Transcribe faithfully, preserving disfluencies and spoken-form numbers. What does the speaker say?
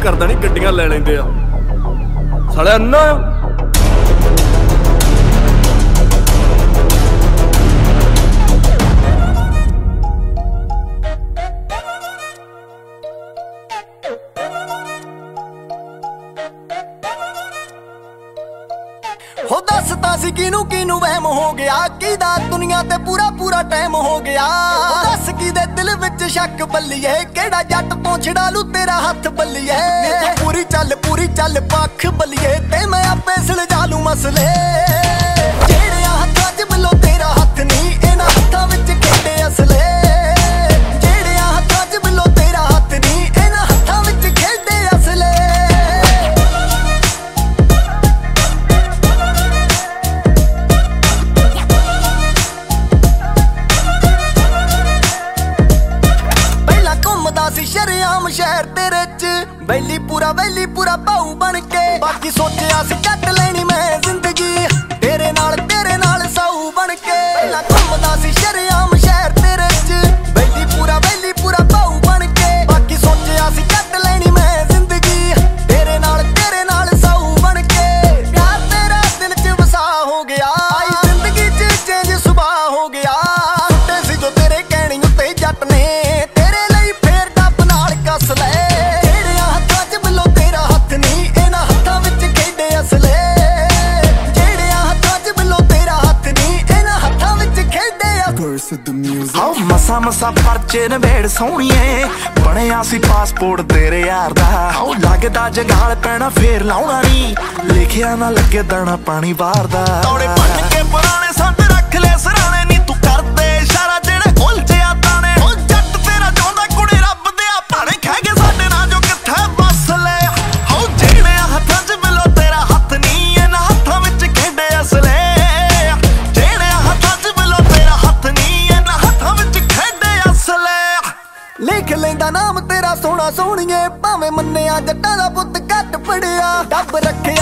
ਕਰਦਾ ਨਹੀਂ ਗੱਡੀਆਂ ਲੈ ਲੈਂਦੇ ਆ ਸਾਲੇ ਅੰਨਾ हो दसता सी किनू किनू वहम हो गया किदा दुनिया ते पूरा पूरा टाइम हो गया दस किदे दिल विच शक बल्लीए केड़ा जट तो छड़ा लू तेरा हाथ बल्लीए पूरी चल पूरी चल पख बल्लीए ते मैं आपे सुलझा लू मसले जेड़े हत्थां च मिलो तेरा हथ नहीं इन्हां हत्थां विच खेडे असले जेड़े हत्थां च मिलो तेरा हथ नहीं इन्हां हत्थां विच खेडे असले शरेआम शहर तेरे च वैली पूरा वैली पूरा भाऊ बन के बाकी सोचिया सी कट लेनी मैं जिंदगी तेरे नाल तेरे नाल साऊ बन के पहला घूमदा सी शरेआम शहर तेरे च वैली पूरा वैली पूरा भाऊ बन के बाकी सोचिया सी कट लेनी मैं जिंदगी तेरे नाल तेरे नाल साऊ बन के प्यार तेरा दिल च वसा हो गया आई जिंदगी च चेंज सुबह हो गया टुटे सी जो तेरे कहनी उत्ते जट ने मसा मसा परचे नवेड़ सोहणीए बनिया सी पासपोर्ट तेरे यार दा लगदा जगाल पैना फेर लाउणा नी लिखिया ना लगे दाना पानी बाहर दा तौड़े पट के पुराने संद रख ले सराणे नी तू कर दे इशारा जेड़े उलझे आ ताने ओ जट तेरा चाहुंदा कुड़ी रब दे आ भाणे खह गए साडे नाल जो किथे बस ले हो जेड़े हत्थां च मिलो तेरा हथ नी इन्हां हत्थां विच खेडे असले लिख लेंदा नाम तेरा सोहना सोहणीए भावें मन्निया जट्टां दा पुत्त घट पढ़िया डब रखे